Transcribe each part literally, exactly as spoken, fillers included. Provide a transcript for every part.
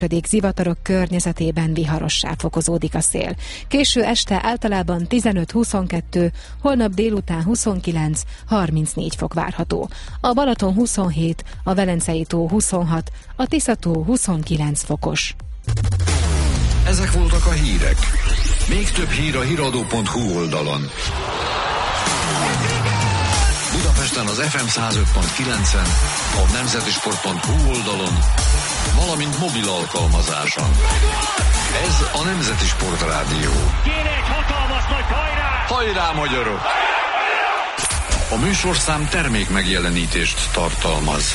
pedig zivatarok környezetében viharossá fokozódik a szél. Késő este általában tizenöt-huszonkettő, holnap délután huszonkilenc harmincnégy fok várható. A Balaton huszonhét, a Velencei tó huszonhat, a Tisza-tó huszonkilenc fokos. Ezek voltak a hírek. Még több hír a híradó pont hu oldalon. Budapesten az ef em száz öt pont kilencen, a nemzetisport pont hu oldalon, valamint mobil alkalmazáson. Ez a Nemzeti Sport Rádió. Kéne egy hatalmas nagy hajrá! Hajrá, magyarok! A műsorszám termék megjelenítést tartalmaz.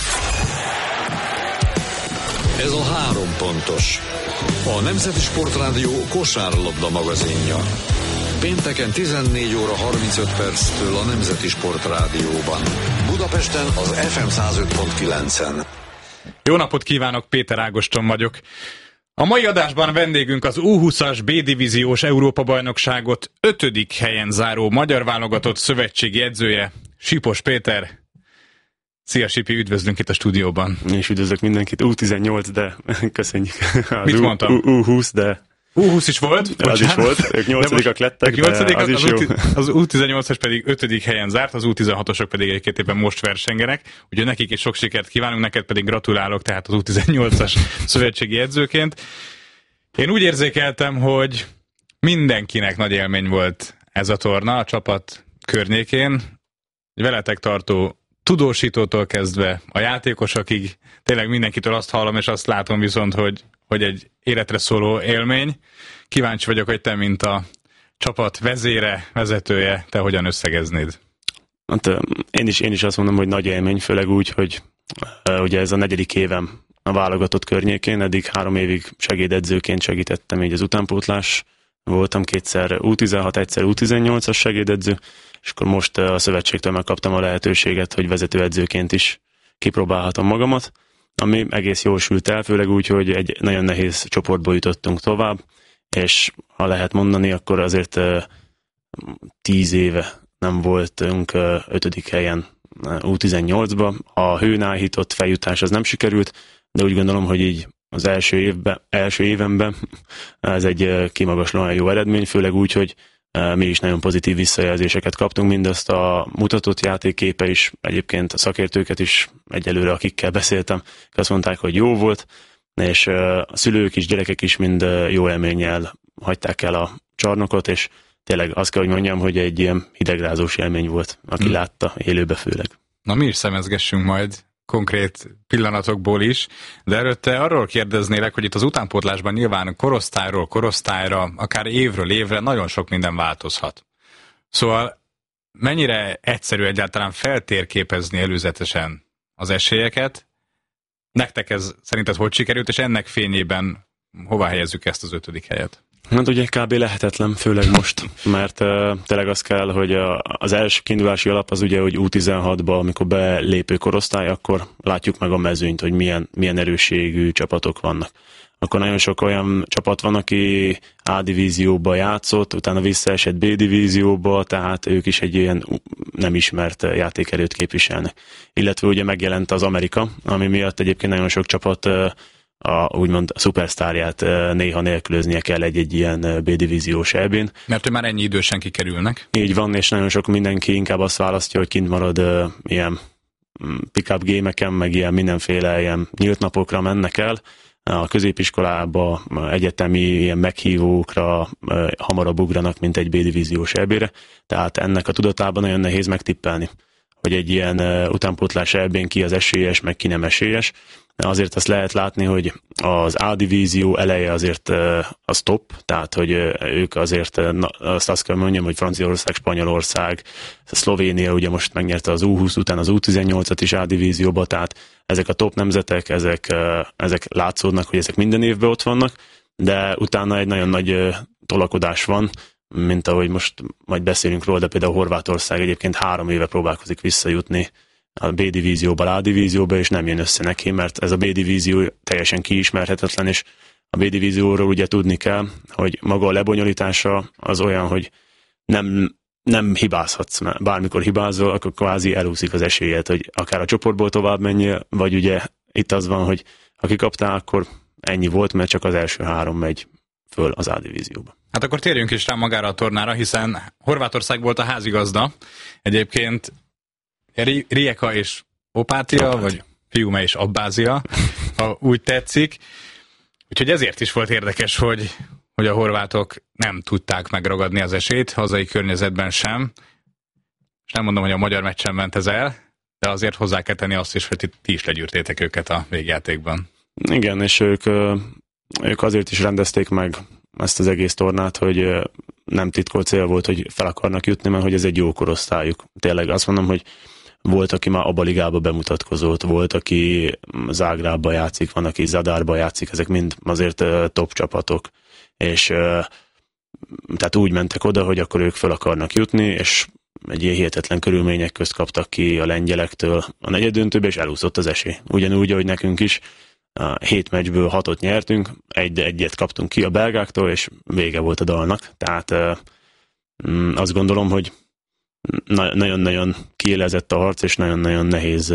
Ez a három pontos. A Nemzeti Sport Rádió kosárlabda magazinja. Pénteken tizennégy óra harmincöt perctől a Nemzeti Sport Rádióban. Budapesten az ef em száz öt pont kilencen. Jó napot kívánok, Péter Ágoston vagyok. A mai adásban vendégünk az U húszas B-divíziós Európa-bajnokságot ötödik helyen záró magyar válogatott szövetségi edzője, Sipos Péter. Szia Sipi, üdvözlünk itt a stúdióban. És üdvözlök mindenkit. U tizennyolc, de köszönjük. Az Mit mondtam? U húsz, de... U húsz is volt? Az bocsánat. Is volt, ők nyolcadikak lettek, de az, az is jó. Az U tizennyolcas pedig ötödik helyen zárt, az U tizenhatosok pedig egy-két éppen most versengenek, ugye nekik is sok sikert kívánunk, neked pedig gratulálok, tehát az U tizennyolcas szövetségi edzőként. Én úgy érzékeltem, hogy mindenkinek nagy élmény volt ez a torna a csapat környékén, veletek tartó tudósítótól kezdve a játékosokig, tényleg mindenkitől azt hallom, és azt látom viszont, hogy, hogy egy életre szóló élmény. Kíváncsi vagyok, hogy te, mint a csapat vezére, vezetője, te hogyan összegeznéd? Hát, én, is, én is azt mondom, hogy nagy élmény, főleg úgy, hogy uh, ugye ez a negyedik évem a válogatott környékén, eddig három évig segédedzőként segítettem, így az utánpótlás voltam, kétszer U tizenhat, egyszer U tizennyolcas segédedző, és akkor most a szövetségtől megkaptam a lehetőséget, hogy vezetőedzőként is kipróbálhatom magamat, ami egész jól sült el, főleg úgy, hogy egy nagyon nehéz csoportból jutottunk tovább, és ha lehet mondani, akkor azért tíz éve nem voltunk ötödik helyen U tizennyolcban. A hőn áhított feljutás az nem sikerült, de úgy gondolom, hogy így az első, évben, első évenben ez egy kimagaslóan jó eredmény, főleg úgy, hogy mi is nagyon pozitív visszajelzéseket kaptunk, mindazt a mutatott játékképe is, egyébként a szakértőket is egyelőre, akikkel beszéltem, azt mondták, hogy jó volt, és a szülők is, gyerekek is mind jó élménnyel hagyták el a csarnokot, és tényleg azt kell, hogy mondjam, hogy egy ilyen hidegrázós élmény volt, aki hmm. látta, élőbe főleg. Na mi is szemezgessünk majd konkrét pillanatokból is, de előtte arról kérdeznélek, hogy itt az utánpótlásban nyilván korosztályról korosztályra, akár évről évre nagyon sok minden változhat. Szóval mennyire egyszerű egyáltalán feltérképezni előzetesen az esélyeket? Nektek ez szerinted hogy sikerült, és ennek fényében hova helyezzük ezt az ötödik helyet? Hát ugye kb. Lehetetlen, főleg most, mert uh, tényleg az kell, hogy a, az első kiindulási alap az ugye, hogy U tizenhatba, amikor belépő korosztály, akkor látjuk meg a mezőnyt, hogy milyen, milyen erősségű csapatok vannak. Akkor nagyon sok olyan csapat van, aki A-divízióba játszott, utána visszaesett B-divízióba, tehát ők is egy ilyen nem ismert játékerőt képviselnek. Illetve ugye megjelent az Amerika, ami miatt egyébként nagyon sok csapat a úgymond a szupersztárját néha nélkülöznie kell egy-egy ilyen B-divíziós E B-n. Mert ő már ennyi idősen kikerülnek. Így van, és nagyon sok mindenki inkább azt választja, hogy kint marad uh, ilyen pick-up gémeken, meg ilyen mindenféle ilyen nyílt napokra mennek el. A középiskolába, egyetemi ilyen meghívókra uh, hamarabb ugranak, mint egy B-divíziós E B-re. Tehát ennek a tudatában nagyon nehéz megtippelni, hogy egy ilyen uh, utánpótlás E B-n ki az esélyes, meg ki nem esélyes. Azért azt lehet látni, hogy az A-divízió eleje azért az top, tehát hogy ők azért, azt, azt kell mondjam, hogy Franciaország, Spanyolország, Szlovénia ugye most megnyerte az U húsz után az U tizennyolcat is A-divízióba, tehát ezek a top nemzetek, ezek, ezek látszódnak, hogy ezek minden évben ott vannak, de utána egy nagyon nagy tolakodás van, mint ahogy most majd beszélünk róla, de például Horvátország egyébként három éve próbálkozik visszajutni a B-divízióba, A-divízióba, és nem jön össze neki, mert ez a B-divízió teljesen kiismerhetetlen, és a B-divízióról ugye tudni kell, hogy maga a lebonyolítása az olyan, hogy nem, nem hibázhatsz, mert bármikor hibázol, akkor kvázi elúszik az esélyed, hogy akár a csoportból tovább menjél, vagy ugye itt az van, hogy ha kikaptál, akkor ennyi volt, mert csak az első három megy föl az A-divízióba. Hát akkor térjünk is rá magára a tornára, hiszen Horvátország volt a házigazda. Egyébként Rijeka és Opátia, Opátia, vagy Fiume és Abbázia, ha úgy tetszik. Úgyhogy ezért is volt érdekes, hogy, hogy a horvátok nem tudták megragadni az esélyt, hazai környezetben sem. És nem mondom, hogy a magyar meccsen ment ez el, de azért hozzá kell tenni azt is, hogy ti, ti is legyűrtétek őket a végjátékban. Igen, és ők, ők azért is rendezték meg ezt az egész tornát, hogy nem titkolt cél volt, hogy fel akarnak jutni, mert hogy ez egy jó korosztályuk. Tényleg azt mondom, hogy volt, aki már abba ligába bemutatkozott, volt, aki Zágrábba játszik, van, aki Zadárba játszik, ezek mind azért top csapatok, és tehát úgy mentek oda, hogy akkor ők fel akarnak jutni, és egy ilyen hihetetlen körülmények közt kaptak ki a lengyelektől a negyeddöntőbe, és elúszott az esély. Ugyanúgy, ahogy nekünk is, a hét meccsből hatot nyertünk, egy, egyet kaptunk ki a belgáktól, és vége volt a dalnak. Tehát azt gondolom, hogy nagyon-nagyon kiélezett a harc, és nagyon-nagyon nehéz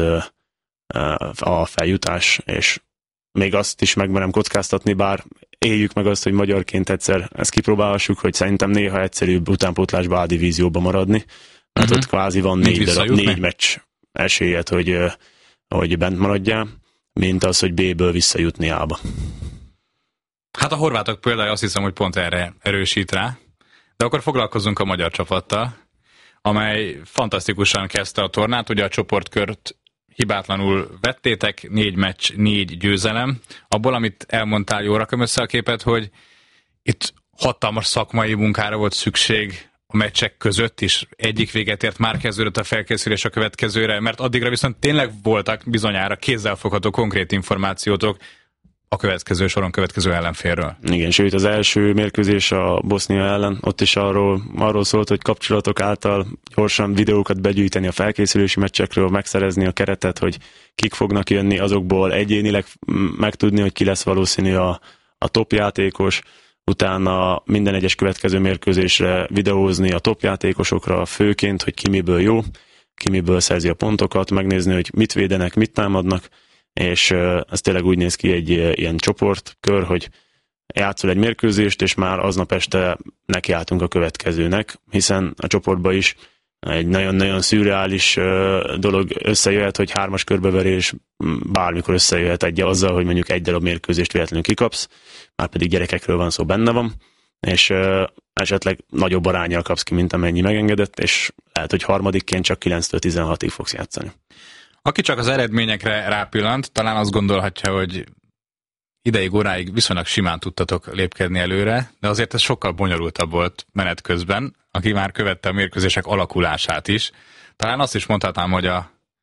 a feljutás, és még azt is megmerem kockáztatni, bár éljük meg azt, hogy magyarként egyszer ezt kipróbálhassuk, hogy szerintem néha egyszerűbb utánpótlásba A-divízióba maradni, mert uh-huh. ott kvázi van négy, darab, négy meccs esélyed, hogy, hogy bent maradjál, mint az, hogy B-ből visszajutni A-ba. Hát a horvátok például azt hiszem, hogy pont erre erősít rá, de akkor foglalkozzunk a magyar csapattal, amely fantasztikusan kezdte a tornát, ugye a csoportkört hibátlanul vettétek, négy meccs, négy győzelem. Abból, amit elmondtál, jól rakom össze a képet, hogy itt hatalmas szakmai munkára volt szükség a meccsek között is. Egyik véget ért, már kezdődött a felkészülés a következőre, mert addigra viszont tényleg voltak bizonyára kézzelfogható konkrét információtok a következő soron következő ellenfélről. Igen, sőt az első mérkőzés a Bosznia ellen, ott is arról, arról szólt, hogy kapcsolatok által gyorsan videókat begyűjteni a felkészülési meccsekről, megszerezni a keretet, hogy kik fognak jönni, azokból egyénileg megtudni, hogy ki lesz valószínű a, a top játékos, utána minden egyes következő mérkőzésre videózni a top játékosokra főként, hogy ki miből jó, ki miből szerzi a pontokat, megnézni, hogy mit védenek, mit támadnak, és ez tényleg úgy néz ki egy ilyen csoportkör, hogy játszol egy mérkőzést, és már aznap este nekiálltunk a következőnek, hiszen a csoportban is egy nagyon-nagyon szürreális dolog összejöhet, hogy hármas körbeverés bármikor összejöhet egy azzal, hogy mondjuk egy darab mérkőzést véletlenül kikapsz, már pedig gyerekekről van szó, benne van, és esetleg nagyobb aránnyal kapsz ki, mint amennyi megengedett, és lehet, hogy harmadikként csak kilenctől tizenhatig fogsz játszani. Aki csak az eredményekre rápillant, talán azt gondolhatja, hogy ideig, óráig viszonylag simán tudtatok lépkedni előre, de azért ez sokkal bonyolultabb volt menet közben, aki már követte a mérkőzések alakulását is. Talán azt is mondhatnám, hogy a,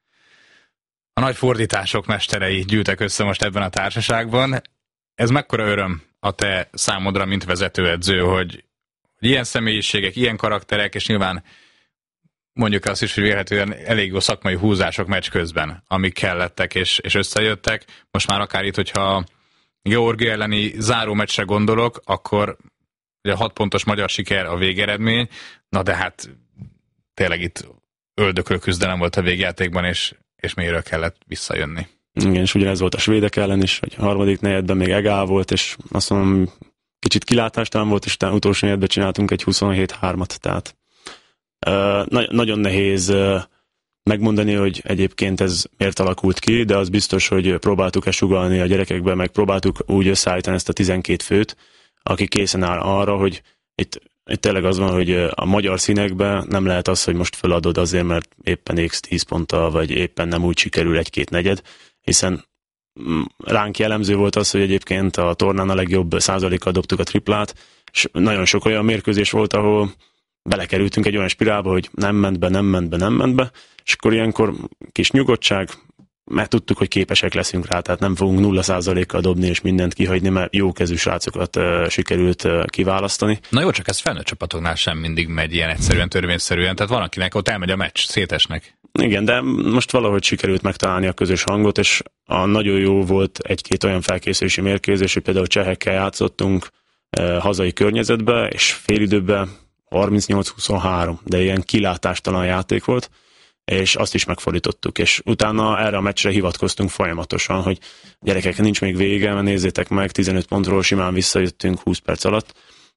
a nagy fordítások mesterei gyűltek össze most ebben a társaságban. Ez mekkora öröm a te számodra, mint vezetőedző, hogy, hogy ilyen személyiségek, ilyen karakterek, és nyilván mondjuk azt is, hogy vélhetően elég jó szakmai húzások meccs közben, amik kellettek és, és összejöttek. Most már akár itt, hogyha Georgia elleni záró meccsre gondolok, akkor ugye hat pontos magyar siker a végeredmény, na de hát tényleg itt öldöklő küzdelem volt a végjátékban, és, és mélyről kellett visszajönni. Igen, és ugyanez volt a svédek ellen is, hogy a harmadik negyedben még egál volt, és azt mondom, kicsit kilátástalan volt, és utána utolsó negyedben csináltunk egy huszonhét hármat, tehát Uh, na- nagyon nehéz uh, megmondani, hogy egyébként ez miért alakult ki, de az biztos, hogy próbáltuk-e sugallni a gyerekekbe, meg próbáltuk úgy összeállítani ezt a tizenkét főt, aki készen áll arra, hogy itt, itt tényleg az van, hogy a magyar színekben nem lehet az, hogy most feladod azért, mert éppen égsz tíz ponttal, vagy éppen nem úgy sikerül egy-két negyed, hiszen ránk jellemző volt az, hogy egyébként a tornán a legjobb százalékkal dobtuk a triplát, és nagyon sok olyan mérkőzés volt, ahol belekerültünk egy olyan spirálba, hogy nem ment be, nem ment be, nem ment be, és akkor ilyenkor kis nyugodtság, mert tudtuk, hogy képesek leszünk rá, tehát nem fogunk nulla százalékkal dobni és mindent kihagyni, mert jó kezű srácokat uh, sikerült uh, kiválasztani. Na jó, csak ez felnőtt csapatoknál sem mindig megy ilyen egyszerűen, törvényszerűen, tehát van, akinek ott elmegy a meccs, szétesnek. Igen, de most valahogy sikerült megtalálni a közös hangot, és a nagyon jó volt egy-két olyan felkészülési mérkőzés, hogy például csehekkel játszottunk uh, hazai környezetbe, és félidőben harmincnyolc huszonhárom, de ilyen kilátástalan játék volt, és azt is megfordítottuk, és utána erre a meccsre hivatkoztunk folyamatosan, hogy gyerekek, nincs még vége, nézzétek meg, tizenöt pontról simán visszajöttünk húsz perc alatt,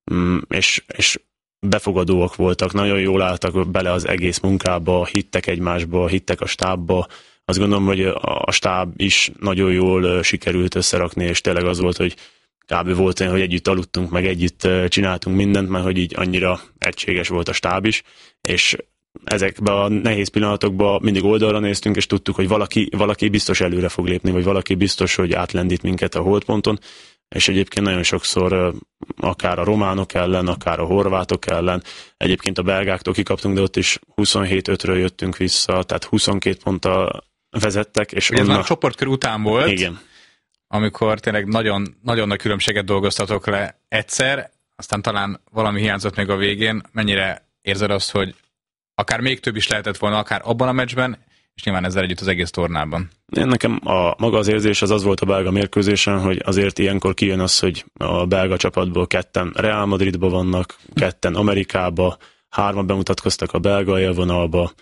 és, és befogadóak voltak, nagyon jól álltak bele az egész munkába, hittek egymásba, hittek a stábba. Azt gondolom, hogy a stáb is nagyon jól sikerült összerakni, és tényleg az volt, hogy kb. Volt olyan, hogy együtt aludtunk, meg együtt csináltunk mindent, mert hogy így annyira egységes volt a stáb is, és ezekben a nehéz pillanatokban mindig oldalra néztünk, és tudtuk, hogy valaki, valaki biztos előre fog lépni, vagy valaki biztos, hogy átlendít minket a holdponton, és egyébként nagyon sokszor akár a románok ellen, akár a horvátok ellen, egyébként a belgáktól kikaptunk, de ott is huszonhét ötről jöttünk vissza, tehát huszonkét ponttal vezettek. És ugye onna... ez már a csoportkör után volt, igen. Amikor tényleg nagyon, nagyon nagy különbséget dolgoztatok le egyszer, aztán talán valami hiányzott még a végén. Mennyire érzed azt, hogy akár még több is lehetett volna, akár abban a meccsben, és nyilván ezzel együtt az egész tornában? Én nekem a maga az érzés az az volt a belga mérkőzésen, hogy azért ilyenkor kijön az, hogy a belga csapatból ketten Real Madridba vannak, ketten Amerikába, hárman bemutatkoztak a belga élvonalba,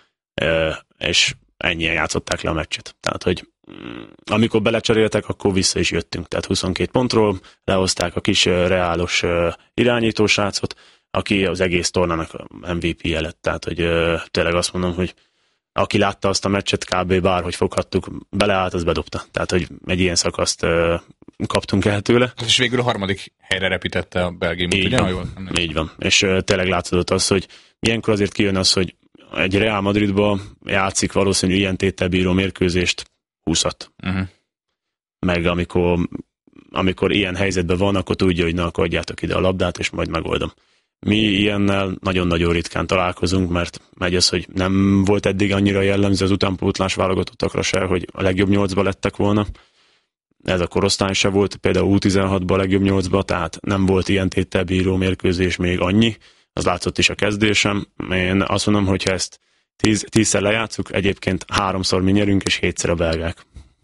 és ennyien játszották le a meccset. Tehát, hogy amikor belecseréltek, akkor vissza is jöttünk. Tehát huszonkét pontról lehozták a kis reálos irányítósrácot, aki az egész tornának em vé pé-je lett. Tehát, hogy tényleg azt mondom, hogy aki látta azt a meccset, kb. Bárhogy foghattuk, beleállt, az bedobta. Tehát, hogy egy ilyen szakaszt kaptunk el tőle. És végül a harmadik helyre repítette a belgiumot, így ugye? Van, így van. És tényleg látszódott az, hogy ilyenkor azért kijön az, hogy egy Real Madridba játszik valószínű ilyen tételbíró mérkőzést húszat. Uh-huh. Meg amikor, amikor ilyen helyzetben van, akkor tudja, hogy na, akkor adjátok ide a labdát, és majd megoldom. Mi ilyennel nagyon-nagyon ritkán találkozunk, mert megy az, hogy nem volt eddig annyira jellemző az utánpótlás válogatottakra se, hogy a legjobb nyolcba lettek volna. Ez a korosztály se volt, például U tizenhatban a legjobb nyolcba, tehát nem volt ilyen tételbíró mérkőzés még annyi. Az látszott is a kezdésem. Én azt mondom, hogy ha ezt tíz, tízszer lejátszuk, egyébként háromszor mi nyerünk, és hétszer a belgák.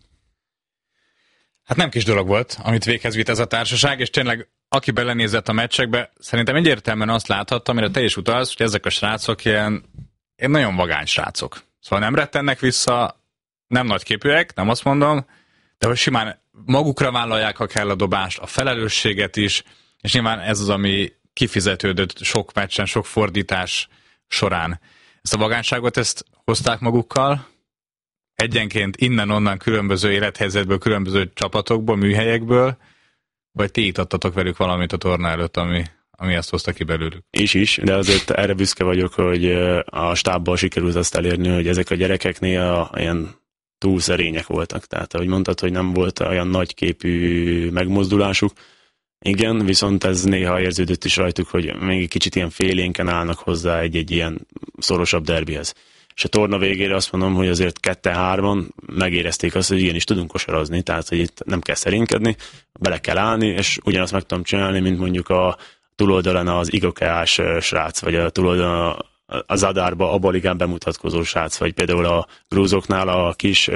Hát nem kis dolog volt, amit véghez vitt ez a társaság, és tényleg aki belenézett a meccsekbe, szerintem egyértelműen azt láthatta, amire te is utalsz, hogy ezek a srácok ilyen, ilyen nagyon vagány srácok. Szóval nem rettennek vissza, nem nagyképűek, nem azt mondom, de hogy simán magukra vállalják, ha kell a dobást, a felelősséget is, és nyilván ez az, ami kifizetődött sok meccsen, sok fordítás során. Ezt a vagányságot, ezt hozták magukkal, egyenként innen-onnan különböző élethelyzetből, különböző csapatokból, műhelyekből, vagy ti itt adtatok velük valamit a torna előtt, ami, ami ezt hozta ki belőlük? Is is, de azért erre büszke vagyok, hogy a stábban sikerült azt elérni, hogy ezek a gyerekeknél ilyen túl szerények voltak. Tehát, ahogy mondtad, hogy nem volt olyan nagyképű megmozdulásuk, igen, viszont ez néha érződött is rajtuk, hogy még egy kicsit ilyen félénken állnak hozzá egy-egy ilyen szorosabb derbihez. És a torna végére azt mondom, hogy azért ketten-hárman megérezték azt, hogy igenis tudunk kosarazni, tehát hogy itt nem kell szerénykedni, bele kell állni, és ugyanazt meg tudom csinálni, mint mondjuk a túloldalán az Igokeás srác, vagy a túloldalán az Zadárba, a Baligán bemutatkozó srác, vagy például a grúzoknál a kis,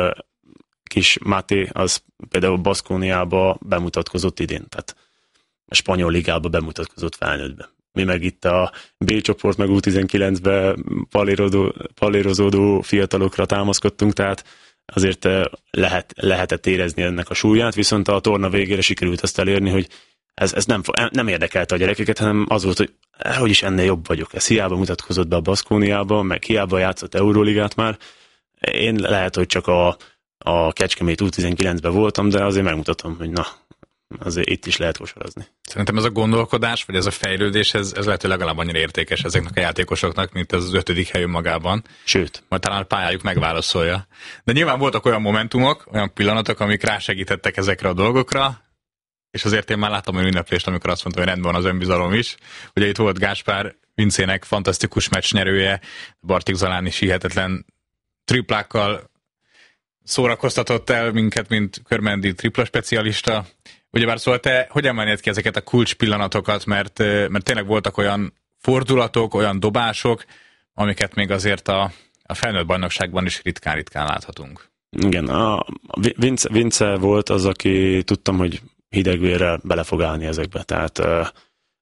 kis Máté, az például Baszkóniába bemutatkozott idén, tehát a spanyol ligába bemutatkozott felnőttbe. Mi meg itt a B csoport, meg U tizenkilencbe palérozódó fiatalokra támaszkodtunk, tehát azért lehet, lehetett érezni ennek a súlyát, viszont a torna végére sikerült azt elérni, hogy ez, ez nem, nem érdekelte a gyerekeket, hanem az volt, hogy hogy is ennél jobb vagyok. Ez hiába mutatkozott be a Baszkóniába, meg hiába játszott Euróligát már. Én lehet, hogy csak a, a Kecskemét U tizenkilencben voltam, de azért megmutatom, hogy na, azért itt is lehet kosarazni. Szerintem ez a gondolkodás, vagy ez a fejlődés, ez, ez lehet, hogy legalább annyira értékes ezeknek a játékosoknak, mint ez az ötödik helyünk magában. Sőt. Majd talán a pályájuk megválaszolja. De nyilván voltak olyan momentumok, olyan pillanatok, amik rásegítettek ezekre a dolgokra, és azért én már láttam olyan ünneplést, amikor azt mondtam, hogy rendben van az önbizalom is. Ugye itt volt Gáspár Vincének fantasztikus meccsnyerője, Bartik Zalán is hihetetlen triplákkal szórakoztatott el minket, mint körmendi tripla specialista. Ugyebár szóval te hogyan emelnéd ki ezeket a kulcs pillanatokat, mert, mert tényleg voltak olyan fordulatok, olyan dobások, amiket még azért a, a felnőtt bajnokságban is ritkán-ritkán láthatunk. Igen, a Vince, Vince volt az, aki tudtam, hogy hidegvérrel bele fog állni ezekbe. Tehát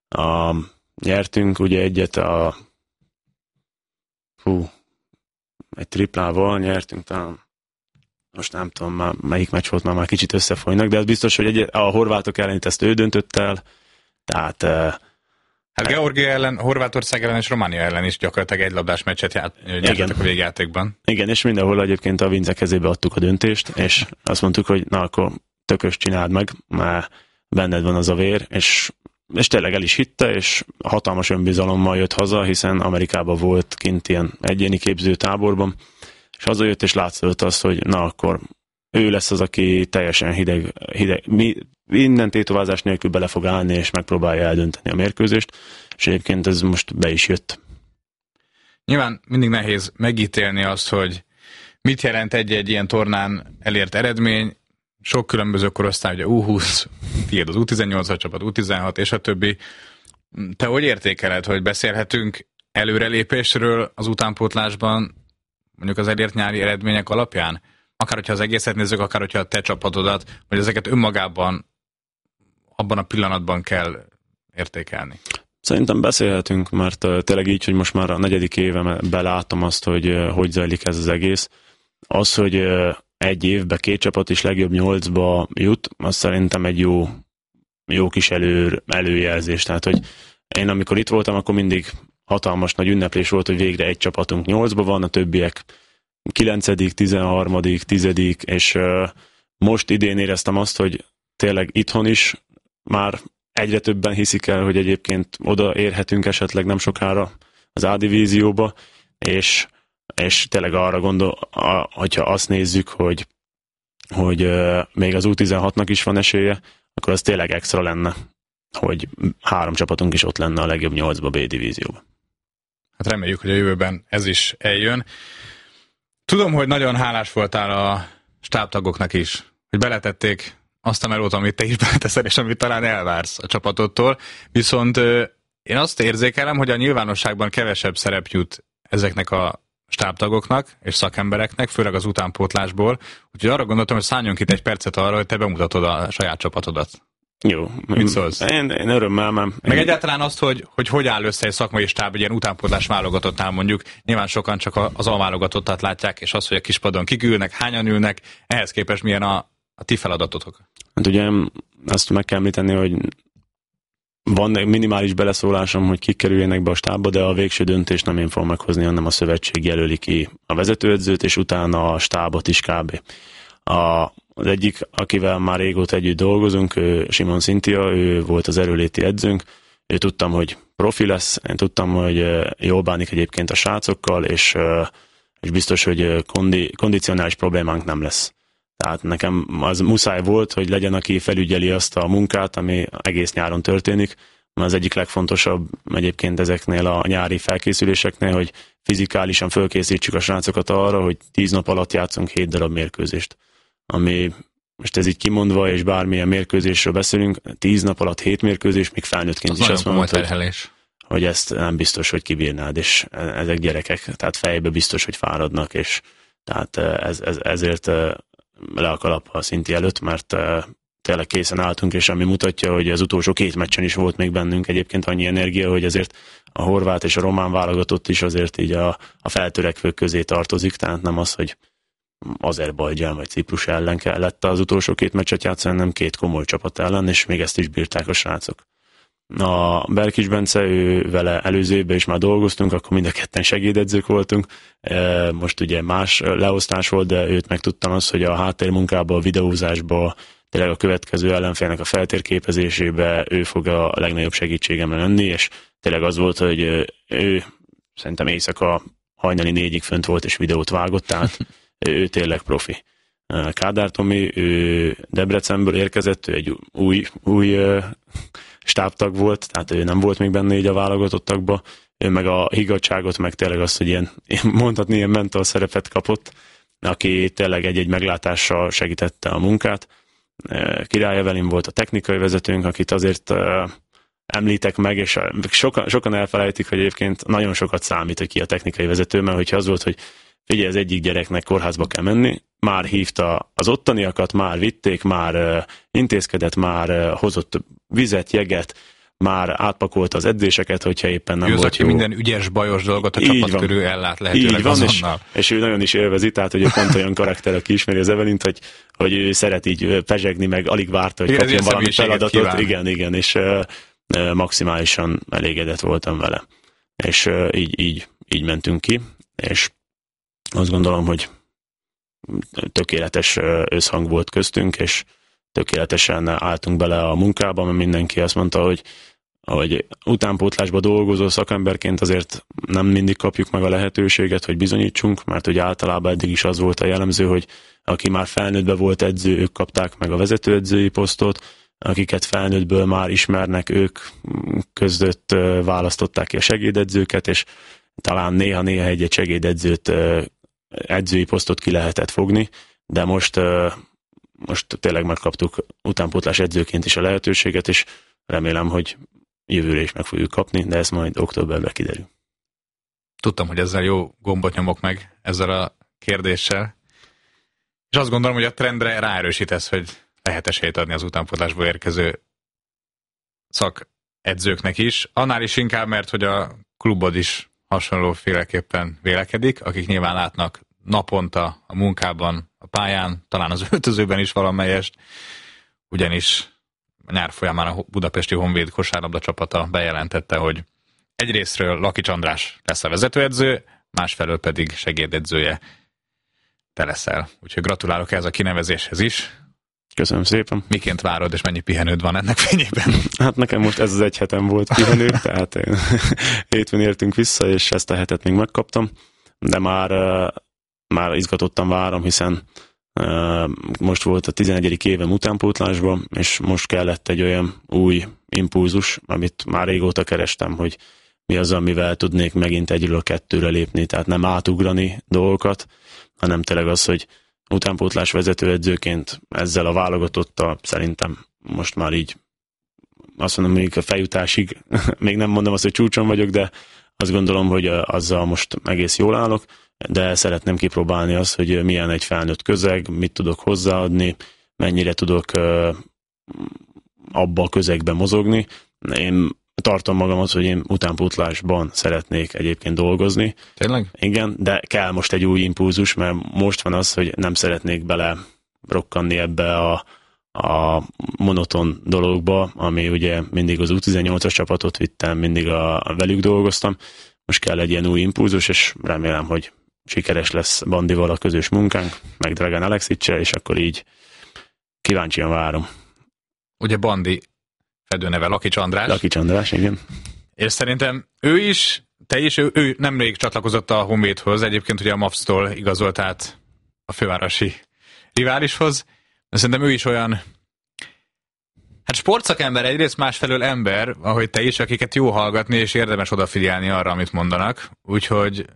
a, nyertünk ugye egyet a hú, egy triplával nyertünk, talán most nem tudom, már, melyik meccs volt, már, már kicsit összefolynak, de az biztos, hogy egy, a horvátok ellen ezt ő döntött el, tehát... Hát Georgia ellen, Horvátország ellen és Románia ellen is gyakorlatilag egy labdás meccset ját, nyertetek a végjátékban. Igen, és mindenhol egyébként a Vince kezébe adtuk a döntést, és azt mondtuk, hogy na akkor tökös csináld meg, mert benned van az a vér, és, és tényleg el is hitte, és hatalmas önbizalommal jött haza, hiszen Amerikában volt kint ilyen egyéni képzőtáborban, és hazajött, és látszott azt, hogy na akkor ő lesz az, aki teljesen hideg, hideg mi, minden tétovázás nélkül bele fog állni, és megpróbálja eldönteni a mérkőzést, és egyébként ez most be is jött. Nyilván mindig nehéz megítélni azt, hogy mit jelent egy-egy ilyen tornán elért eredmény. Sok különböző korosztály, ugye U húsz, tiéd az U tizennyolcas csapat, U tizenhat és a többi. Te hogy értékeled, hogy beszélhetünk előrelépésről az utánpótlásban, mondjuk az elért nyári eredmények alapján? Akár hogyha az egészet nézzük, akár hogyha a te csapatodat, vagy ezeket önmagában abban a pillanatban kell értékelni. Szerintem beszélhetünk, mert tényleg így, hogy most már a negyedik éve belátom azt, hogy hogy zajlik ez az egész. Az, hogy egy évben két csapat is legjobb nyolcba jut, az szerintem egy jó, jó kis elő, előjelzés. Tehát, hogy én amikor itt voltam, akkor mindig hatalmas nagy ünneplés volt, hogy végre egy csapatunk nyolcba van, a többiek kilencedik, tizenharmadik, tizedik, és most idén éreztem azt, hogy tényleg itthon is már egyre többen hiszik el, hogy egyébként oda érhetünk esetleg nem sokára az A-divízióba, és, és tényleg arra gondol, hogyha azt nézzük, hogy, hogy még az U tizenhatnak is van esélye, akkor az tényleg extra lenne, hogy három csapatunk is ott lenne a legjobb nyolcba B-divízióba. Hát reméljük, hogy a jövőben ez is eljön. Tudom, hogy nagyon hálás voltál a stábtagoknak is, hogy beletették azt a melót, amit te is beleteszel, és amit talán elvársz a csapatottól. Viszont én azt érzékelem, hogy a nyilvánosságban kevesebb szerep jut ezeknek a stábtagoknak és szakembereknek, főleg az utánpótlásból. Úgyhogy arra gondoltam, hogy szálljunk itt egy percet arra, hogy te bemutatod a saját csapatodat. Jó. Mit szólsz? Én, én örömmel, mert... Meg én... egyáltalán azt, hogy, hogy hogy áll össze egy szakmai stáb, egy ilyen utánpótlás válogatottnál mondjuk. Nyilván sokan csak az alválogatottat látják, és az, hogy a kispadon kik ülnek, hányan ülnek, ehhez képest milyen a, a ti feladatotok. Hát ugye azt meg kell említeni, hogy van minimális beleszólásom, hogy kik kerüljenek be a stábba, de a végső döntést nem én fogom meghozni, hanem a szövetség jelöli ki a vezetőedzőt, és utána a stábot is kb. A, az egyik, akivel már régóta együtt dolgozunk, ő Simon Cynthia, ő volt az erőléti edzőnk, ő tudtam, hogy profi lesz, én tudtam, hogy jól bánik egyébként a srácokkal, és, és biztos, hogy kondi, kondicionális problémánk nem lesz. Tehát nekem az muszáj volt, hogy legyen, aki felügyeli azt a munkát, ami egész nyáron történik. Az egyik legfontosabb egyébként ezeknél a nyári felkészüléseknél, hogy fizikálisan fölkészítsük a srácokat arra, hogy tíz nap alatt játszunk hét darab mérkőzést. Ami, most ez így kimondva, és bármilyen mérkőzésről beszélünk, tíz nap alatt hét mérkőzés, még felnőttként az is azt mondod, hogy, hogy ezt nem biztos, hogy kibírnád, és ezek gyerekek, tehát fejbe biztos, hogy fáradnak, és tehát ez, ez, ezért le a kalap a Szinti előtt, mert tényleg készen álltunk, és ami mutatja, hogy az utolsó két meccsen is volt még bennünk egyébként annyi energia, hogy azért a horvát és a román válogatott is azért így a, a feltörekvők közé tartozik, tehát nem az, hogy Azerbajdzsán vagy Ciprus ellen kellett az utolsó két meccset játszani, nem két komoly csapat ellen, és még ezt is bírták a srácok. A Berkics Bence, ő vele előző évben is már dolgoztunk, akkor mind a ketten segédedzők voltunk. Most ugye más leosztás volt, de őt megtudtam azt, hogy a háttérmunkában, a videózásban, tényleg a következő ellenfélnek a feltérképezésébe ő fog a legnagyobb segítségemre lenni, és tényleg az volt, hogy ő szerintem éjszaka hajnali négyig fönt volt, és videót vágott, tehát ő tényleg profi. Kádár Tomi, ő Debrecenből érkezett, ő egy új, új stábtag volt, tehát ő nem volt még benne így a válogatottakba, ő meg a higgadságot, meg tényleg azt, hogy ilyen, mondhatni, ilyen mentor szerepet kapott, aki tényleg egy-egy meglátással segítette a munkát. Király Evelyn volt a technikai vezetőnk, akit azért említek meg, és sokan, sokan elfelejtik, hogy egyébként nagyon sokat számít, hogy ki a technikai vezető, mert hogyha az volt, hogy figyelj, az egyik gyereknek kórházba kell menni, már hívta az ottaniakat, már vitték, már intézkedett, már hozott vizet, jeget, már átpakolta az edzéseket, hogyha éppen nem ő volt az, aki jó. minden ügyes, bajos dolgot a így csapat van. Körül ellát lehetőleg van, azonnal. És, és ő nagyon is élvezi, tehát hogy ő pont olyan karakter, aki ismeri az Evelint, hogy, hogy ő szeret így pezsegni, meg alig várta, hogy igen, kapjon valami feladatot. Kíván. Igen, igen, és uh, maximálisan elégedett voltam vele. És uh, így, így, így mentünk ki, és azt gondolom, hogy tökéletes összhang volt köztünk, és tökéletesen álltunk bele a munkába, mert mindenki azt mondta, hogy, hogy utánpótlásba dolgozó szakemberként azért nem mindig kapjuk meg a lehetőséget, hogy bizonyítsunk, mert ugye általában eddig is az volt a jellemző, hogy aki már felnőttbe volt edző, ők kapták meg a vezetőedzői posztot, akiket felnőttből már ismernek, ők között választották ki a segédedzőket, és talán néha-néha egy-egy segédedzőt, edzői posztot ki lehetett fogni, de most, most tényleg megkaptuk utánpótlás edzőként is a lehetőséget, és remélem, hogy jövőre is meg fogjuk kapni, de ez majd októberben kiderül. Tudtam, hogy ezzel jó gombot nyomok meg, ezzel a kérdéssel, és azt gondolom, hogy a trendre ráerősítesz, hogy lehet esélyt adni az utánpótlásból érkező szakedzőknek is, annál is inkább, mert hogy a klubod is hasonlóféleképpen vélekedik, akik nyilván látnak naponta a munkában, a pályán, talán az öltözőben is valamelyest, ugyanis a nyár folyamán a budapesti Honvéd kosárlabda csapata bejelentette, hogy egyrésztről Lakics András lesz a vezetőedző, másfelől pedig segédedzője te leszel. Úgyhogy gratulálok ehhez a kinevezéshez is. Köszönöm szépen. Miként várod, és mennyi pihenőd van ennek fényében? Hát nekem most ez az egy hetem volt pihenő, tehát hétfőn értünk vissza, és ezt a hetet még megkaptam, de már, már izgatottan várom, hiszen most volt a tizenegyedik évem utánpótlásban, és most kellett egy olyan új impulzus, amit már régóta kerestem, hogy mi az, amivel tudnék megint egyről a kettőre lépni, tehát nem átugrani dolgokat, hanem tényleg az, hogy utánpótlás vezetőedzőként ezzel a válogatottal szerintem most már így azt mondom, még a feljutásig, még nem mondom azt, hogy csúcson vagyok, de azt gondolom, hogy azzal most egész jól állok, de szeretném kipróbálni azt, hogy milyen egy felnőtt közeg, mit tudok hozzáadni, mennyire tudok abba a közegben mozogni. Én tartom magamat, hogy én utánpótlásban szeretnék egyébként dolgozni. Tényleg? Igen, de kell most egy új impulzus, mert most van az, hogy nem szeretnék bele rokkanni ebbe a, a monoton dologba, ami ugye mindig az U tizennyolcas csapatot vittem, mindig a, a velük dolgoztam. Most kell egy ilyen új impulzus, és remélem, hogy sikeres lesz Bandival a közös munkánk, meg Dragan Alexiccel, és akkor így kíváncsian várom. Ugye Bandi fedőneve Lakics András. Lakics András, igen. És szerintem ő is, te is, ő, ő nemrég csatlakozott a Honvédhoz, egyébként ugye a MAPS-tól igazolt át a fővárosi riválishoz, de szerintem ő is olyan, hát sportszakember egyrészt, másfelől ember, ahogy te is, akiket jó hallgatni, és érdemes odafigyelni arra, amit mondanak, úgyhogy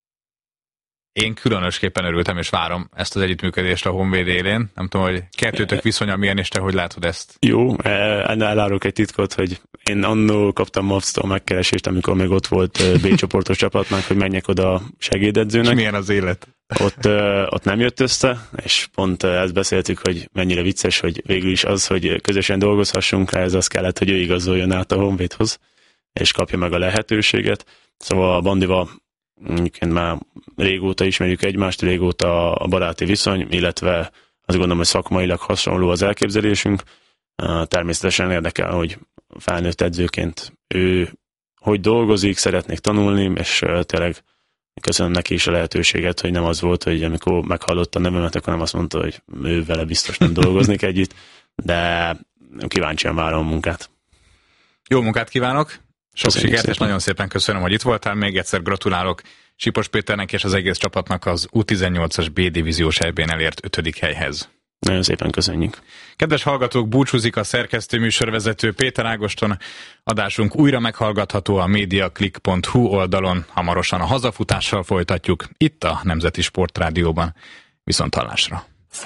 én különösképpen örültem, és várom ezt az együttműködést a Honvéd élén. Nem tudom, hogy kettőtök viszonya milyen, és te hogy látod ezt? Jó, elárulok egy titkot, hogy én annól kaptam MAPS-tól megkeresést, amikor még ott volt B csoportos csapatnak, hogy menjek oda segédedzőnek. És milyen az élet? Ott, ott nem jött össze, és pont ezt beszéltük, hogy mennyire vicces, hogy végül is az, hogy közösen dolgozhassunk, ez az kellett, hogy ő igazoljon át a Honvédhoz, és kapja meg a lehetőséget. Szóval a Bandival egyébként már régóta ismerjük egymást, régóta a baráti viszony, illetve azt gondolom, hogy szakmailag hasonló az elképzelésünk. Természetesen érdekel, hogy felnőtt edzőként ő hogy dolgozik, szeretnék tanulni, és tényleg köszönöm neki is a lehetőséget, hogy nem az volt, hogy amikor meghallotta a nevemet, akkor nem azt mondta, hogy ő vele biztos nem dolgoznék együtt, de kíváncsian várom a munkát. Jó munkát kívánok! Sok Köszönjük sikert, szépen. és nagyon szépen köszönöm, hogy itt voltál. Még egyszer gratulálok Sipos Péternek és az egész csapatnak az U tizennyolcas B divíziós é bén elért ötödik helyhez. Nagyon szépen köszönjük. Kedves hallgatók, búcsúzik a szerkesztő műsorvezető Péter Ágoston. Adásunk újra meghallgatható a mediaclick pont hu oldalon. Hamarosan a hazafutással folytatjuk itt a Nemzeti Sportrádióban. Viszonthallásra!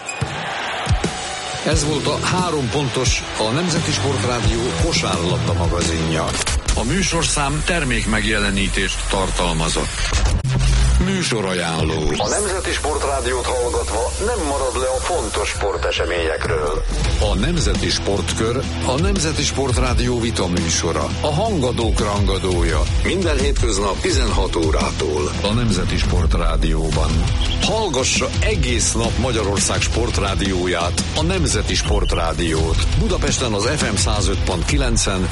Ez volt a Három pontos, a Nemzeti Sportrádió kosárlabda magazinja. A műsorszám termék megjelenítést tartalmazott. Műsorajánló. A Nemzeti Sportrádiót hallgatva nem marad le a fontos sporteseményekről. A Nemzeti Sportkör a Nemzeti Sportrádió vita műsora. A hangadók rangadója. Minden hétköznap tizenhat órától. A Nemzeti Sportrádióban. Hallgassa egész nap Magyarország sportrádióját, a Nemzeti Sportrádiót. Budapesten az ef em száz öt pont kilencen